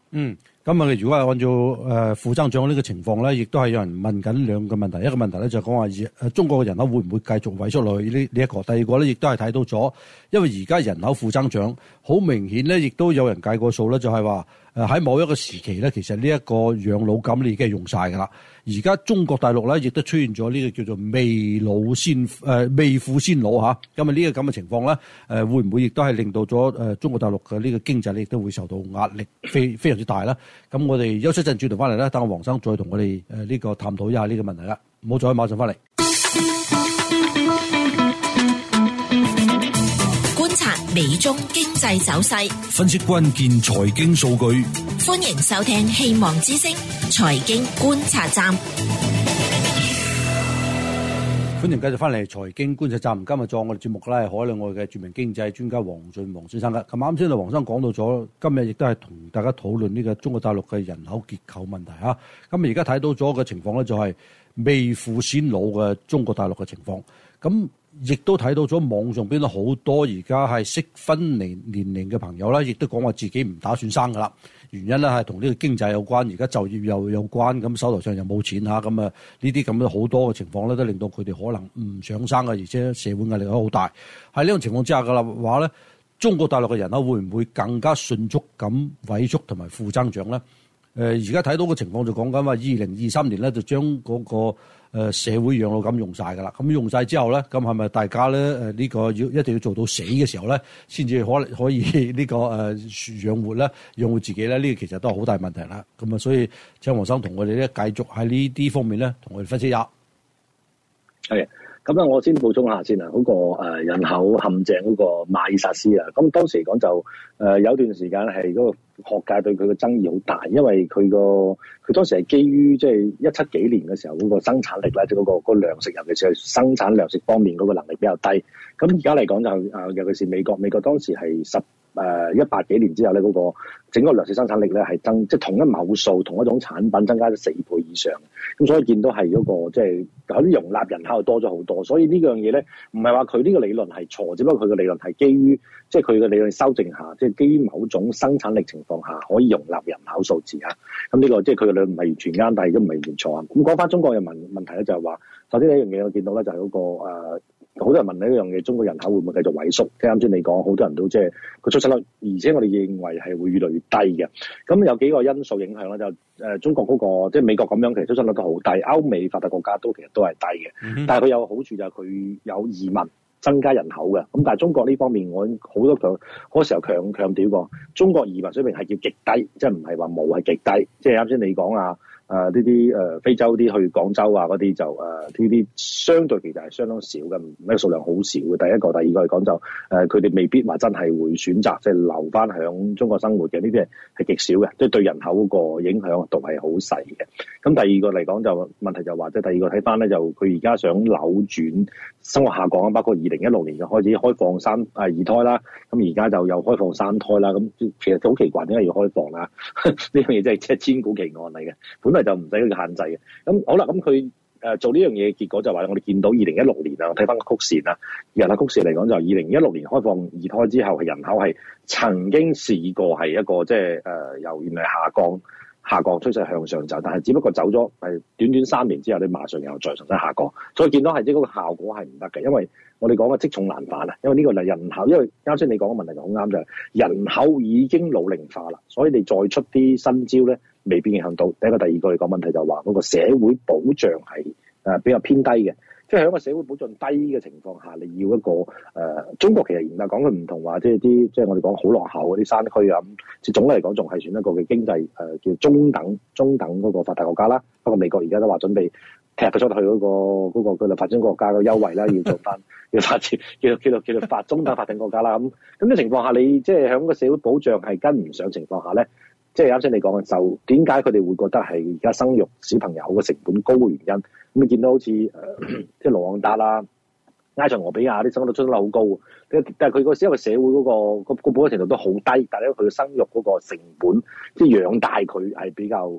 嗯，咁啊，如果係按照誒負增長呢個情況咧，亦都係有人問緊兩個問題。一個問題咧就係講話誒中國嘅人口會唔會繼續萎縮落去呢呢一個？第二個咧亦都係睇到咗，因為而家人口負增長，好明顯咧，亦都有人計過數咧，就係話誒喺某一個時期咧，其實呢一個養老金咧已經係用晒㗎啦。而家中國大陸咧亦都出現咗呢個叫做未老先誒、呃、未富先老嚇。咁啊呢個咁嘅情況咧，誒、呃、會唔會亦都係令到咗誒中國大陸嘅呢個經濟咧亦都會受到壓力非非常之大啦？咁我哋休息陣轉頭翻嚟咧，等阿黃生再同我哋誒呢個探討一下呢個問題啦。唔好再馬上翻嚟。 觀察美中經濟走勢， 分析關鍵財經數據。 歡迎收聽希望之聲財經觀察站。 歡迎繼續翻嚟財經觀察站。今日做我哋節目咧係海內外嘅著名經濟專家黃俊黃先生嘅。咁啱先啊，黃生講到咗，今日亦都係同大家討論呢個中國大陸嘅人口結構問題嚇。咁而家睇到咗嘅情況咧，就係未富先老嘅中國大陸嘅情況。咁亦都睇到咗網上邊好多而家係適婚年年齡嘅朋友啦，亦都講話自己唔打算生噶啦。原因咧係同呢個經濟有關，而家就業又有關，咁手頭上又冇錢嚇，咁啊呢啲咁嘅好多嘅情況咧，都令到佢哋可能唔想生嘅，而且社會壓力都好大。喺呢種情況之下嘅話咧，中國大陸嘅人口會唔會更加迅速咁萎縮同埋負增長咧？誒而家睇到嘅情況就講緊話，二零二三年咧就將嗰個誒社會養老金用晒㗎啦。咁用晒之後咧，咁係咪大家咧誒呢個要一定要做到死嘅時候咧，先至可可以呢個誒養活咧，養活自己咧？呢個其實都係好大問題啦。咁啊，所以請黃生同我哋咧繼續喺呢啲方面咧，同我哋分析一下。 係。咁啊，我先補充下先啊，嗰、那個、呃、人口陷阱嗰個馬爾薩斯啊，咁當時嚟講就誒、呃、有段時間係嗰個學界對佢嘅爭議好大，因為佢個佢當時係基於即係一七幾年嘅時候嗰個生產力咧，即係嗰個嗰、那個糧食，尤其是係生產糧食方面嗰個能力比較低。咁而家嚟講就誒、呃，尤其是美國，美國當時係十誒一百幾年之後咧，嗰、那個整個糧食生產力咧係增，即係同一畝數同一種產品增加咗四倍以上。咁所以見到係嗰、那個即係有啲容納人口多咗好多。所以呢樣嘢咧，唔係話佢呢個理論係錯，只不過佢嘅理論係基於即係佢嘅理論修正下，即係基於某種生產力情況下可以容納人口數字啊。咁呢個即係佢嘅理論唔係完全啱，但係都唔係完全錯啊。咁講翻中國嘅問問題咧，就係話首先呢一樣嘢我見到咧就係嗰、那個誒。呃好多人問你一樣嘢，中國人口會唔會繼續萎縮？即係啱先你講，好多人都即係個出生率，而且我哋認為係會越來越低嘅。咁有幾個因素影響啦，就誒、呃、中國嗰、那個即係美國咁樣，其實出生率都好低，歐美發達國家都其實都係低嘅。Mm-hmm. 但係佢有好處就係佢有移民增加人口嘅。咁但係中國呢方面，我好多強好多時候強強調過，中國移民水平係叫極低，即係唔係話冇係極低。即係啱先你講啊。誒呢啲誒非洲啲去廣州啊嗰啲就誒呢啲相對其實係相當少嘅，唔係數量好少嘅。第一個，第二個嚟講就誒佢哋未必話真係會選擇即係留翻響中國生活嘅，呢啲係係極少嘅，即係對人口嗰個影響度係好細嘅。咁第二個嚟講就問題就話即係第二個睇翻咧，就佢而家想扭轉生活下降啊，包括二零一六年就開始開放三啊二胎啦，咁而家就又開放三胎啦，咁其實好奇怪點解要開放啦？呢樣嘢真係即係千古奇案嚟嘅，本來就唔使佢限制嘅。咁好啦，咁佢誒做呢樣嘢，結果就話我哋見到二零一六年啊，我睇翻個曲線啊，人口曲線嚟講就二零一六年開放二胎之後，係人口係曾經試過係一個即係誒由原來下降下降趨勢向上走，但係只不過走咗係短短三年之後，你馬上又再重新下降，所以見到係即係嗰個效果係唔得嘅，因為我哋講嘅積重難返啊，因為呢個係人口，因為啱先你講嘅問題就好啱，就係人口已經老齡化啦，所以你再出啲新招咧，未必影響到。第一個、第二個嚟講問題就係話嗰個社會保障係誒比較偏低嘅，即係喺個社會保障低嘅情況下，你要一個誒、呃、中國其實嚴格講佢唔同話，即係啲即係我哋講好落後嗰啲山區啊咁，即係總嚟講仲係算一個嘅經濟誒、呃、叫中等中等嗰個發達國家啦。不過美國而家都話準備踢佢出去嗰、嗰個嗰、嗰個叫做發展國家嘅優惠啦，要做翻要發展叫做叫做叫做發中等發展國家啦。咁咁嘅情況下，你即係喺個社會保障係跟唔上情況下咧，即係啱先你講嘅就點解佢哋會覺得係而家生育小朋友嘅成本高嘅原因？咁你見到好似誒、呃、即係盧旺達啦、埃塞俄比亞啲生育率出得好高，但係佢個因為社會嗰、嗰個個個保障程度都好低，但係因為佢嘅生育嗰個成本即係養大佢係比較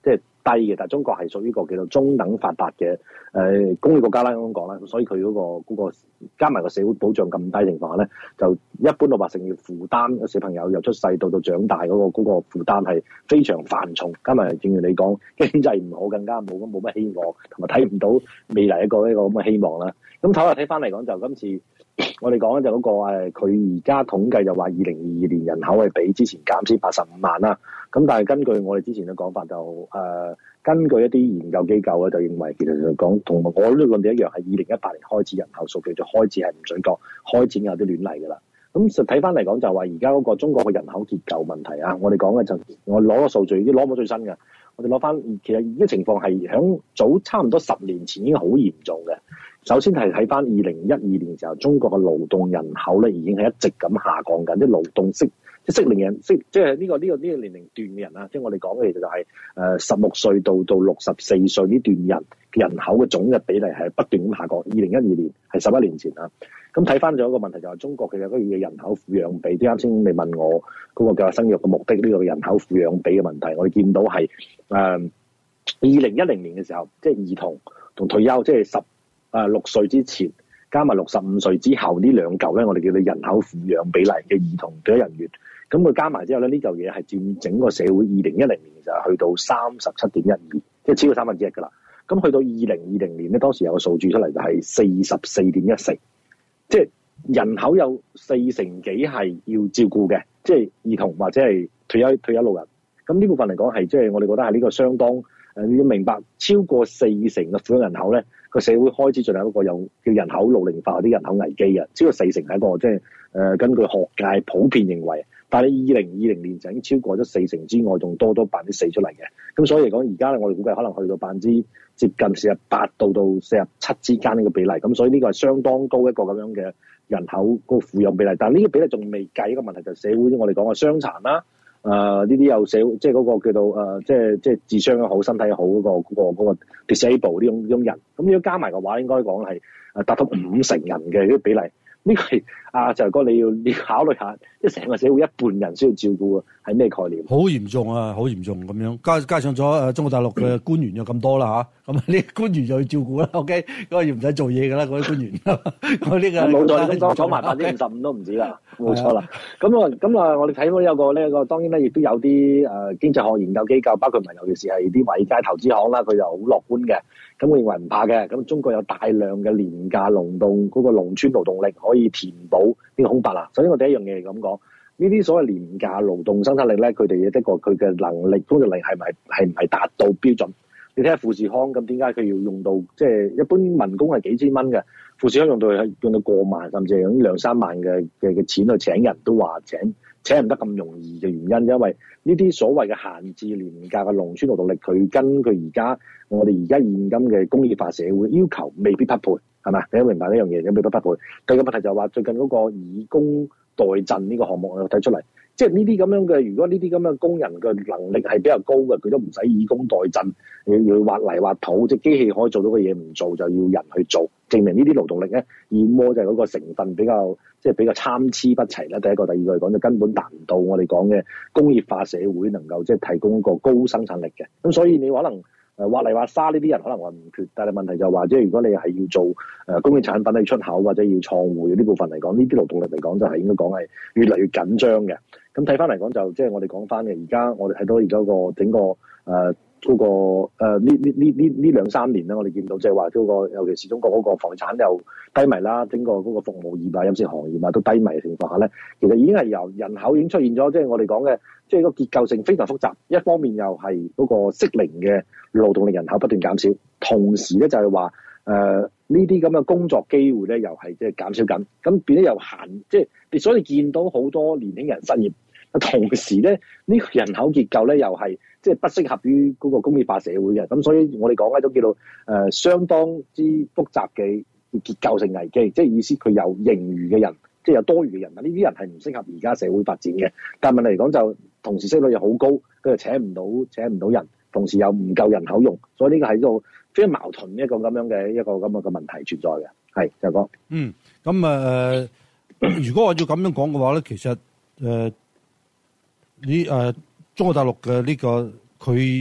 即係低嘅，但係中國係屬於一個叫做中等發達嘅誒、呃、工業國家啦，咁講啦，所以佢嗰、嗰個嗰個加埋個社會保障咁低情況下咧，就一般老百姓要負擔小朋友由出世到到長大嗰、嗰個嗰、嗰個負擔係非常繁重，加埋正如你講經濟唔好，更加冇咁冇乜希望，同埋睇唔到未來一個一個咁嘅希望啦。咁睇下睇翻嚟講，就今次我哋講就嗰、嗰個佢而家統計就話二零二二年人口係比之前減少八十五萬啦。咁但係根據我哋之前嘅講法就誒、呃，根據一啲研究機構咧就認為其實就講同我呢個論點一樣，係二零一八年開始人口數據就開始係唔準確，開始有啲亂嚟㗎啦。咁實睇翻嚟講就話而家嗰個中國嘅人口結構問題啊，我哋講嘅就我攞個數據已經攞冇最新嘅，我哋攞翻其實而家情況係響早差唔多十年前已經好嚴重嘅。首先係睇翻二零一二年嘅時候，中國嘅勞動人口咧已經係一直咁下降緊，啲勞動適即適齡人適即係呢個呢、這個呢、這個年齡段嘅人啊，即係我哋講嘅其實就係誒十六歲到到六十四歲呢段人人口嘅總嘅比例係不斷咁下降。二零一二年係十一年前啊，咁睇翻咗一個問題就係中國其實嗰個嘅人口撫養比，即啱先你問我嗰個計劃生育嘅目的呢、這個人口撫養比嘅問題，我哋見到係誒二零一零年嘅時候，即係兒童同退休，即係十誒六歲之前加埋六十五歲之後呢兩嚿咧，我哋叫做人口撫養比例嘅兒童退休人員。咁佢加埋之後咧，呢嚿嘢係佔整個社會二零一零年就係去到三十七點一二，即係超過三分之一㗎啦。咁去到二零二零年咧，當時有個數據出嚟就係四十四點一四，即係人口有四成幾係要照顧嘅，即係兒童或者係退休退休老人。咁呢部分嚟講係即係我哋覺得係呢個相當誒、呃，你要明白超過四成嘅撫養人口咧，個社會開始進入一個有叫人口老齡化或者人口危機嘅，超過四成係一個即係誒根據學界普遍認為。但係二零二零年就已經超過咗四成之外，仲多多百分之四出嚟嘅。咁所以嚟講，而家咧我哋估計可能去到百分之接近四十八到到四十七之間呢個比例。咁所以呢個係相當高一個咁樣嘅人口嗰個撫養比例。但係呢個比例仲未計一個問題，就係社會我哋講嘅傷殘啦，誒呢啲有社會即係嗰個叫做誒、呃、即係即係智商又好、身體又好嗰、嗰個嗰、嗰個嗰個 disable 呢種呢種人。咁如果加埋嘅話，應該講係誒達到五成人嘅呢個比例。呢個係啊，就係哥你要你要考慮下，即係成個社會一半人需要照顧啊，係咩概念？ 好嚴重啊，好嚴重咁樣，加加上咗誒中國大陸嘅官員又咁多啦嚇，咁啊呢啲官員又要照顧啦 ，OK，嗰個要唔使做嘢㗎啦，嗰啲官員，我呢個冇錯，你講講埋百分之五十五都唔止啦，冇錯啦。咁啊咁啊，我哋睇到有個呢個當然咧，亦都有啲誒經濟學研究機構，包括埋尤其是係啲華爾街投資行啦，佢就好樂觀嘅。咁我認為唔怕嘅，咁中國有大量嘅廉價勞動嗰個農村勞動力可以填補呢個空白啦。首先我第一樣嘢嚟咁講，呢啲所謂廉價勞動生產力咧，佢哋嘅的確佢嘅能力工作力係咪係唔係達到標準？你睇下富士康咁，點解佢要用到即係一般民工係幾千蚊嘅，富士康用到係用到過萬，甚至係用兩三萬嘅嘅嘅錢去請人都話請請唔得咁容易嘅原因，因為呢啲所謂嘅閒置廉價嘅農村勞動力，佢跟佢而家我哋而家現今嘅工業化社會要求未必匹配，係咪？你都明白呢樣嘢，有未必匹配。第二個問題就係話最近嗰個以工代賑呢個項目我睇出嚟，即係呢啲咁樣嘅，如果呢啲咁嘅工人嘅能力係比較高嘅，佢都唔使以工代賑，要要挖泥挖土，即係機器可以做到嘅嘢唔做，就要人去做，證明呢啲勞動力咧，要麼就係嗰個成分比較即係比較參差不齊啦。第一個，第二個嚟講就根本達唔到我哋講嘅工業化社會能夠即係提供一個高生產力嘅。咁所以你可能誒挖泥挖沙呢啲人可能話唔缺，但係問題就係話，即係如果你係要做誒工業產品去出口或者要創匯呢部分嚟講，呢啲勞動力嚟講就係應該講係越嚟越緊張嘅。咁睇翻嚟講就即係我哋講翻嘅，而家我哋睇到而家個整個誒。呃嗰、那個誒呢呢呢呢呢兩三年咧，我哋見到即係話嗰個，尤其是中國嗰個房地產又低迷啦，整個嗰個服務業啊、飲食行業啊都低迷嘅情況下咧，其實已經係由人口已經出現咗，即係我哋講嘅，即係個結構性非常複雜。一方面又係嗰個適齡嘅勞動力人口不斷減少，同時咧就係話誒呢啲咁嘅工作機會咧又係即係減少緊，咁變咗又閒，即係你所以見到好多年輕人失業。同時咧，呢、這個人口結構咧又係即係不適合於嗰個工業化社會嘅，咁所以我哋講咧都叫做誒、呃、相當之複雜嘅結構性危機，即係意思佢有盈餘嘅人，即係有多餘嘅人啊，呢啲人係唔適合而家社會發展嘅。但係問題嚟講就同時息率又好高，佢又請唔到請唔到人，同時又唔夠人口用，所以呢個係一個非常矛盾一個咁樣嘅一個咁樣嘅問題存在嘅。係就講嗯咁誒、呃，如果我要咁樣講嘅話咧，其實誒。呃你誒、呃、中國大陸嘅呢、這個佢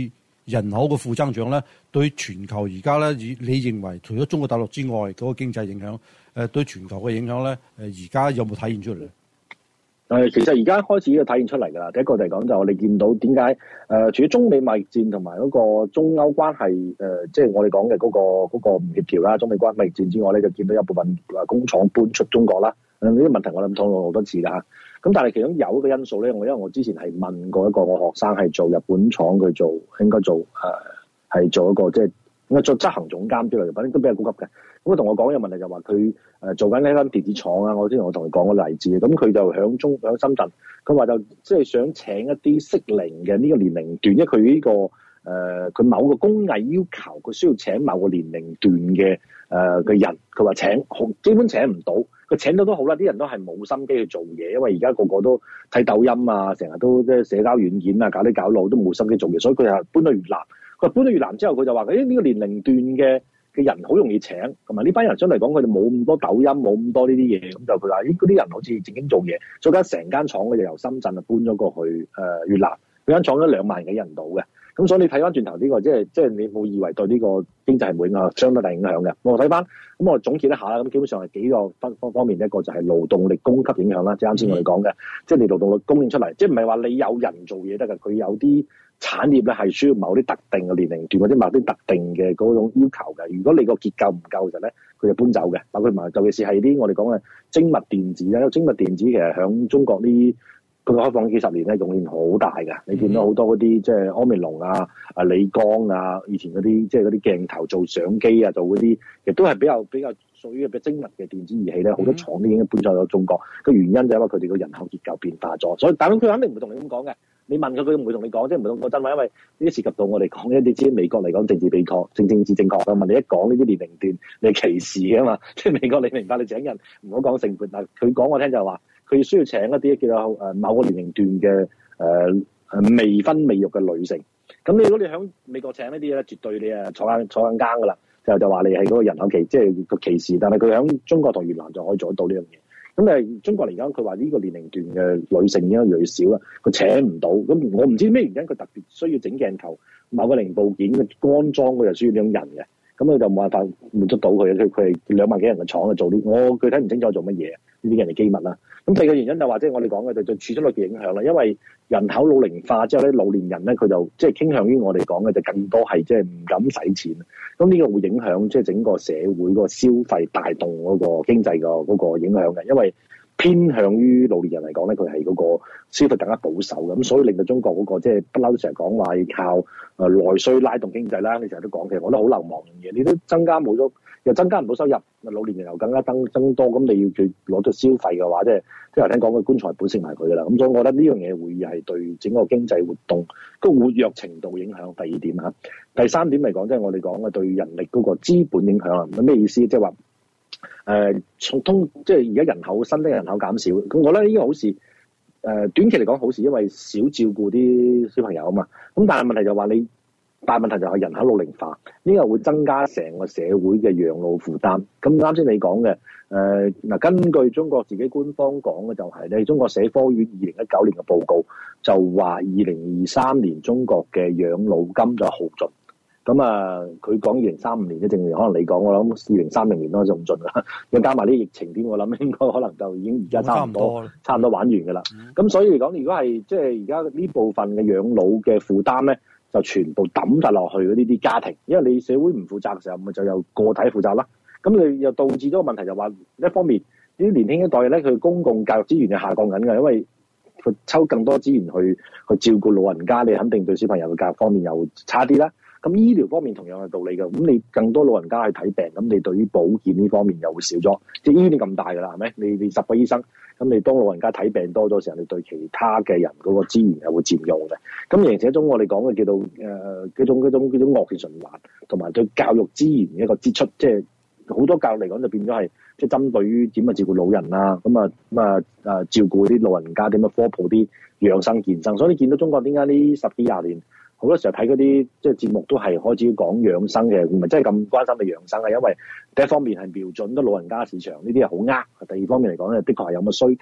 人口嘅負增長咧，對全球而家咧，以你認為除咗中國大陸之外嗰、那個經濟影響，誒、呃、對全球嘅影響咧，誒而家有冇體現出嚟咧？ 誒，其實而家開始呢個體現出嚟㗎啦。第一個嚟講就我哋見到點解誒，除咗中美貿易戰同埋嗰個中歐關係誒、呃，即係我哋講嘅嗰個嗰、那個唔協調啦，中美關貿易戰之外咧，就見到有部分誒工廠搬出中國啦。呢、嗯、啲問題我諗討論好多次㗎嚇。咁但係其中有一個因素咧，我因為我之前係問過一個我學生係做日本廠，佢做應該做誒係、呃、做一個即係應該做執行總監之類嘅，反正都比較高級嘅。咁佢同我講嘅問題就話佢誒做緊呢間電子廠啊，我之前我同佢講個例子，咁佢就響中響深圳，佢話就即係想請一啲適齡嘅呢個年齡段，因為佢呢、這個誒佢、呃、某個工藝要求，佢需要請某個年齡段嘅誒嘅人，佢話請好基本請唔到，佢請到都好啦，啲人都係冇心機去做嘢，因為而家個個都睇抖音啊，成日都即係社交軟件啊，搞啲搞路都冇心機做嘢，所以佢係搬到越南。佢搬到越南之後，佢就話：誒呢個年齡段嘅嘅人好容易請，同埋呢班人相對嚟講，佢哋冇咁多抖音，冇咁多呢啲嘢，咁就佢話：咦嗰啲人好似正經做嘢，所以間成間廠佢就由深圳啊搬咗過去誒、呃、越南，嗰間廠都兩萬幾人到嘅。咁所以你睇翻轉頭呢個，即係即係你冇以為對呢個經濟係冇影響，相當大影響嘅。我睇翻，咁我總結一下啦。咁基本上係幾個方方方面，一個就係勞動力供給影響啦，即係啱先我哋講嘅，即係你勞動力供應出嚟，即係唔係話你有人做嘢得㗎，佢有啲產業咧係需要某啲特定嘅年齡段或者某啲特定嘅嗰種要求嘅。如果你個結構唔夠嘅時候咧，佢就搬走嘅。包括埋尤其是係啲我哋講嘅精密電子啦，因為精密電子其實響中國呢。佢開放幾十年咧，貢獻好大嘅。你見到好多嗰啲即係安美龍啊、啊理光啊，以前嗰啲即係嗰啲鏡頭做相機啊，做嗰啲，亦都係比較比較屬於比較精密嘅電子儀器咧。好多廠都已經搬咗咗中國。個原因就係因為佢哋個人口結構變化咗，所以但係佢肯定唔會同你咁講嘅。你問佢，佢唔會同你講，即係唔會同我真話，因為呢啲涉及到我哋講嘅，你知美國嚟講政治正確，正政治正確嘅問你一講呢啲年齡段，你係歧視嘅嘛？即係美國你明白，你請人唔好講性別，但佢講我聽就係話。佢需要請一啲叫做誒某個年齡段嘅誒誒未婚未育嘅女性。咁你如果你喺美國請呢啲咧，絕對你誒坐緊坐緊監㗎啦。就就話你係嗰個人口歧，即係個歧視。但係佢喺中國同越南就可以做得到呢樣嘢。咁誒中國嚟講，佢話呢個年齡段嘅女性應該越嚟越少啦，佢請唔到。咁我唔知咩原因，佢特別需要整鏡頭某個零部件嘅安裝，佢就需要呢種人嘅。咁佢就冇辦法滿足到佢。佢佢係兩萬幾人嘅廠去做啲，我具體唔清楚做乜嘢，呢啲人嘅機密啦。咁第二個原因就話，即係我哋講嘅就對儲蓄率嘅影響啦。因為人口老齡化之後咧，老年人咧佢就即係傾向於我哋講嘅就更多係即係唔敢使錢。咁呢個會影響即係整個社會個消費帶動嗰個經濟個嗰個影響嘅。因為偏向於老年人嚟講咧，佢係嗰個消費更加保守嘅，咁所以令到中國嗰、那個即係不嬲都成日講話要靠誒內需拉動經濟啦。你成日都講，其實我都好流氓嘅嘢，你都增加冇咗，又增加唔到收入，老年人又更加增增多，咁你要佢攞到消費嘅話，即係即係頭先講嘅棺材本食埋佢噶啦。咁所以我覺得呢樣嘢會係對整個經濟活動個活躍程度影響。第二點嚇，第三點嚟講，即係我哋講嘅對人力嗰個資本影響啊。咁咩意思？即係話。誒，從、呃、通即係而家人口新的人口減少，咁我覺得呢個好事。誒、呃，短期嚟講好事，因為少照顧啲小朋友啊嘛。咁但係問題就話你，大問題就係人口老齡化，呢、這個會增加成個社會嘅養老負擔。咁啱先你講嘅，誒、呃、嗱，根據中國自己官方講嘅就係、是、咧，中國社科院二零一九年嘅報告就話，二零二三年中國嘅養老金就耗盡。咁啊，佢講二零三五年啫，正如可能你講，我諗二零三零年都用盡啦。再加埋啲疫情添，我諗應該可能就已經而家差唔多，差唔多，差唔多玩完㗎啦。咁、嗯、所以嚟講，如果係即係而家呢部分嘅養老嘅負擔咧，就全部抌晒落去嗰啲啲家庭，因為你社會唔負責嘅時候，咪就由個體負責啦。咁你又導致咗個問題就話，一方面呢啲年輕一代咧，佢公共教育資源就下降緊㗎，因為佢抽更多資源去去照顧老人家，你肯定對小朋友嘅教育方面又差啲啦。咁醫療方面同樣係道理嘅，咁你更多老人家去睇病，咁你對於保健呢方面又會少咗。即係醫院咁大㗎啦，係咪？你你十個醫生，咁你當老人家睇病多咗時候，你對其他嘅人嗰個資源係會佔用嘅。咁形成一種我哋講嘅叫做誒嗰種嗰種嗰種惡性循環，同埋對教育資源一個支出，即係好多教育嚟講就變咗係即係針對於點樣照顧老人啦，咁啊咁啊誒照顧啲老人家點樣科普啲養生健生。所以你見到中國點解呢十幾廿年？好多時候睇嗰啲即係節目都係開始講養生嘅，唔係真係咁關心嘅養生啊。因為第一方面係瞄準咗老人家市場，呢啲係好呃；第二方面嚟講咧，的確係有咁嘅需求，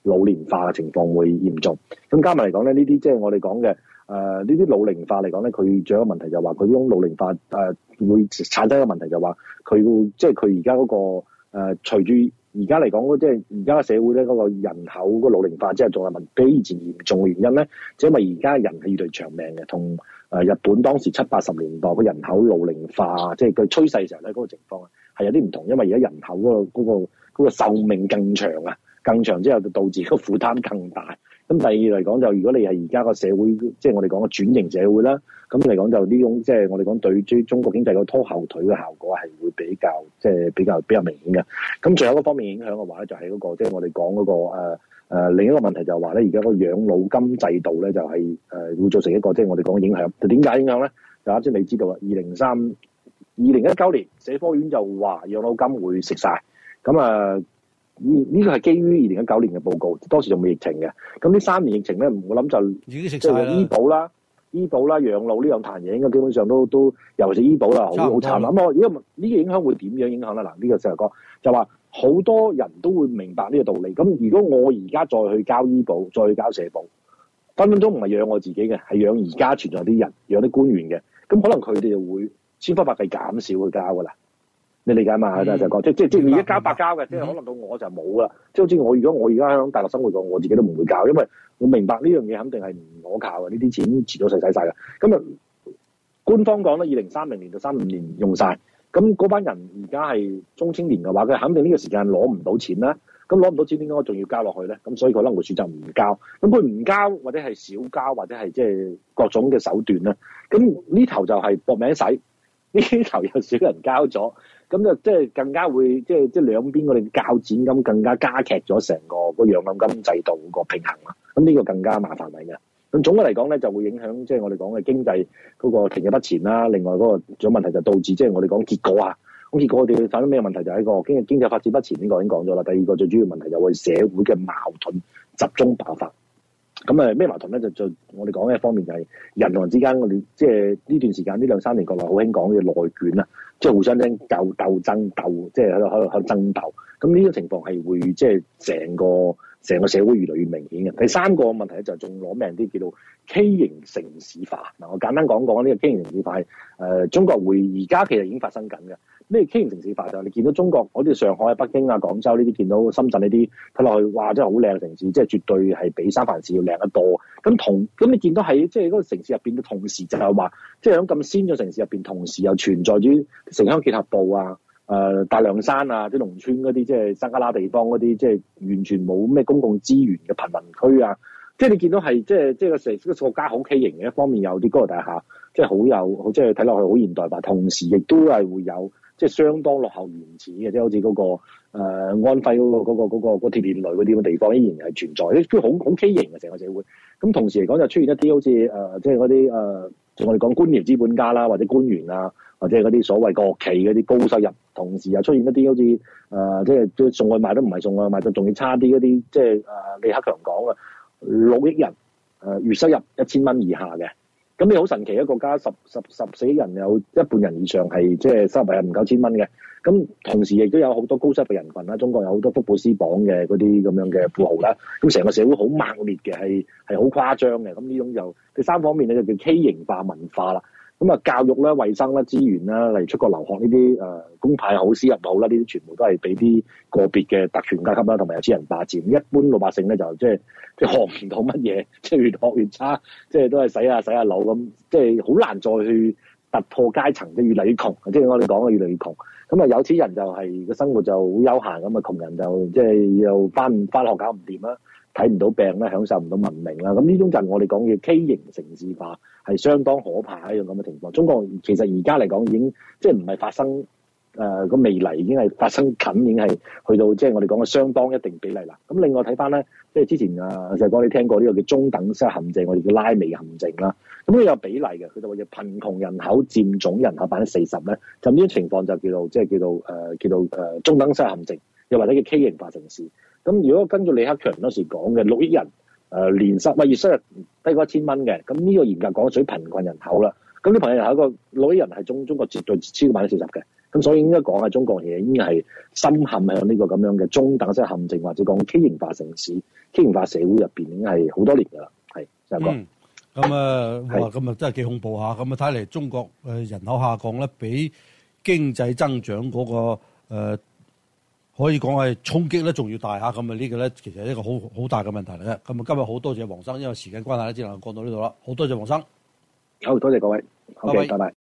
老年化嘅情況會嚴重。咁加埋嚟講咧，呢啲即係我哋講嘅誒呢啲老齡化嚟講咧，佢仲有一個問題就係話佢呢種老齡化誒、呃、會產生一個問題就係話佢會即係佢而家嗰個誒、呃、隨住而家嚟講，即係而家嘅社會咧嗰個人口嗰個老齡化之後仲係問比以前嚴重嘅原因咧，就因為而家人係越嚟越長命嘅，同誒日本當時七八十年代嘅人口老齡化，即係佢趨勢嘅時候咧，嗰個情況係有啲唔同，因為而家人口嗰個嗰個嗰個壽命更長啊，更長之後就導致個負擔更大。咁第二嚟講就，如果你係而家個社會，即係我哋講嘅轉型社會啦，咁嚟講就呢種即係我哋講對於中國經濟個拖後腿嘅效果係會比較即係比較比較明顯嘅。咁最後一個方面影響嘅話咧，就係嗰個即係我哋講嗰個誒誒另一個問題就係話咧，而家個養老金制度咧就係誒會造成一個即係我哋講嘅影響。就點解影響咧？就啱先你知道啦，二零三二零一九年社科院就話養老金會食晒，咁啊。呢呢個係基於二零一九年嘅報告，當時仲未疫情嘅。咁呢三年疫情咧，我諗就已經食即係醫保啦、醫保啦、養老呢兩壇嘢，應該基本上都都，尤其是醫保啦，好好慘。咁我呢個呢個影響會點樣影響咧？嗱，呢個細路哥就話好多人都會明白呢個道理。咁如果我而家再去交醫保，再去交社保，分分鐘唔係養我自己嘅，係養而家存在啲人、養啲官員嘅。咁可能佢哋就會千方百計減少去交噶啦。你理解嘛？就係講即即即你一交百交嘅，即係可能到我就冇啦。即係好似我如果我而家喺大陸生活過，我自己都唔會交，因為我明白呢樣嘢肯定係唔可靠嘅，呢啲錢遲早使使晒嘅。咁啊，官方講咧，二零三零年到三五年用晒。咁嗰班人而家係中青年嘅話，佢肯定呢個時間攞唔到錢啦。咁攞唔到錢，點解我仲要交落去咧？咁所以佢可能會選擇唔交。咁佢唔交，或者係少交，或者係即係各種嘅手段啦。咁呢頭就係搏命使，呢頭有少人交咗。咁就即係更加會即係即係兩邊我哋較剪咁，更加加劇咗成個個養老金制度個平衡啦。咁呢個更加麻煩嚟嘅。咁總嘅嚟講咧，就會影響即係我哋講嘅經濟嗰個停滯不前啦。另外嗰個仲有問題就導致即係我哋講結果啊。咁結果我哋會發生咩問題？就係一個經濟經濟發展不前，呢個已經講咗啦。第二個最主要問題就係社會嘅矛盾集中爆發。咁誒咩矛盾咧？就就我哋講嘅一方面就係人同人之間，我哋即係呢段時間呢兩三年國內好興講嘅內卷啦，即係互相爭鬥鬥爭鬥，即係喺度喺度喺度爭鬥。咁呢種情況係會即係成個成個社會越嚟越明顯嘅。第三個問題咧就仲攞命啲，叫做畸形城市化。嗱，我簡單講講呢個畸形城市化係誒、呃、中國會而家其實已經發生緊嘅。咩畸形城市化就係你見到中國好似上海、北京啊、廣州呢啲，見到深圳呢啲睇落去，哇！真係好靚嘅城市，即係絕對係比三藩市要靚得多。咁同咁你見到喺即係嗰個城市入邊嘅同時就係話，即係喺咁先進城市入邊，同時又存在住城鄉結合部啊、誒、呃、大涼山啊、啲農村嗰啲即係山旮旯地方嗰啲，即係完全冇咩公共資源嘅貧民區啊。即係你見到係即係即係個城個國家好畸形嘅，一方面有啲高樓大廈，即係好有即係睇落去好現代化，同時亦都係會有即係相當落後原始嘅，即係好似嗰、嗰個、呃、安徽嗰、嗰個嗰、嗰個嗰、嗰個嗰個鐵鏈女嗰啲咁嘅地方依然係存在，啲好好畸形嘅成個社會。咁同時嚟講就出現一啲好似誒、呃、即係嗰啲誒，我哋講官僚資本家啦，或者官員啊，或者係嗰啲所謂國企嗰啲高收入，同時又出現一啲好似誒、呃、即係即係送外賣都唔係送外賣，就仲要差啲嗰啲，即係誒、呃、李克強講嘅六億人誒、呃、月收入一千蚊以下嘅。咁你好神奇，一個國家十十十四億人有一半人以上係即係收入係唔夠千蚊嘅。咁同時亦都有好多高收入人群啦，中國有好多福布斯榜嘅嗰啲咁樣嘅富豪啦。咁成個社會好猛烈嘅，係係好誇張嘅。咁呢種就第三方面咧就叫畸形化文化啦。咁啊，教育啦、衛生啦、資源啦，例如出國留學呢啲誒公派好、私立好啦，呢啲全部都係俾啲個別嘅特權階級啦，同埋有錢人霸佔。一般老百姓咧就即係即係學唔到乜嘢，即係越學越差，即係都係洗下洗下腦咁，即係好難再去突破階層，即係越嚟越窮。即係我哋講嘅越嚟越窮。咁啊，有錢人就係個生活就好悠閒咁啊，窮人就即係又翻翻學搞唔掂啦。睇唔到病啦，享受唔到文明啦，咁呢種就係我哋講嘅畸形城市化，係相當可怕一樣咁嘅情況。中國其實而家嚟講已經即係唔係發生誒個、呃、未來已經係發生緊，已經係去到即係我哋講嘅相當一定比例啦。咁另外睇翻咧，即係之前啊細哥你聽過呢個叫中等收入陷阱，我哋叫拉美陷阱啦。咁呢有比例嘅，佢就話貧窮人口佔總人口百分之四十咧，就呢種情況就叫做即係叫做誒、呃、叫做誒、呃、中等收入陷阱，又或者叫畸形化城市。咁如果根據李克強嗰時講嘅六億人，誒、呃、年收或月收入低過一千蚊嘅，咁呢個嚴格講屬於貧困人口啦。咁呢貧困人口個六億人係中中國絕對超過百分之四十嘅。 咁所以應該講係中國嘢已經係深陷向呢個咁樣嘅中等式陷阱，或者講畸形化城市、畸形化社會入邊，已經係好多年㗎啦。係，就係講。 咁啊，哇！咁啊，真係幾恐怖嚇。咁啊，睇嚟中國誒人口下降咧，比經濟增長嗰、那個、呃、可以講係衝擊咧，仲要大嚇。咁啊，呢個咧其實係一個好好大嘅問題嚟嘅。咁啊，今日好多謝黃生，因為時間關係咧，只能夠講到呢度啦。好多謝黃生， 好多謝各位，好嘅，拜拜。